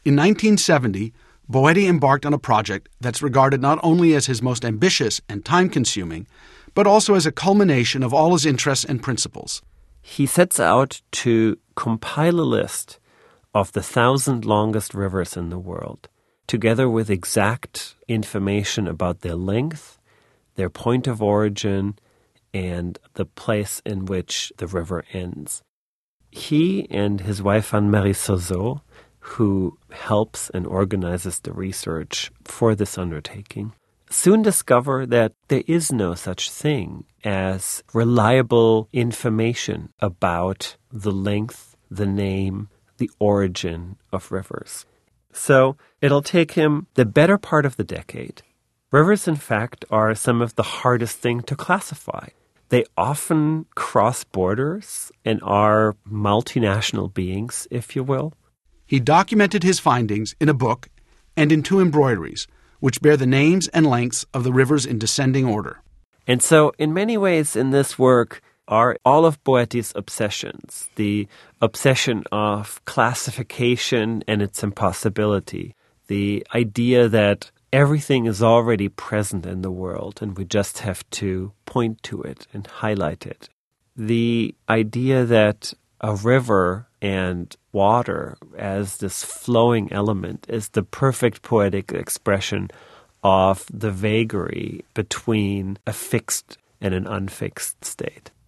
In 1970, Boeti embarked on a project that's regarded not only as his most ambitious and time-consuming, but also as a culmination of all his interests and principles. He sets out to compile a list of the 1,000 longest rivers in the world, together with exact information about their length, their point of origin, and the place in which the river ends. He and his wife Anne-Marie Sauzot, who helps and organizes the research for this undertaking, soon discover that there is no such thing as reliable information about the length, the name, the origin of rivers. So it'll take him the better part of the decade. Rivers, in fact, are some of the hardest thing to classify. They often cross borders and are multinational beings, if you will. He documented his findings in a book and in 2 embroideries, which bear the names and lengths of the rivers in descending order. And so, in many ways, in this work are all of Boeti's obsessions, the obsession of classification and its impossibility, the idea that everything is already present in the world and we just have to point to it and highlight it, the idea that a river and water as this flowing element is the perfect poetic expression of the vagary between a fixed and an unfixed state.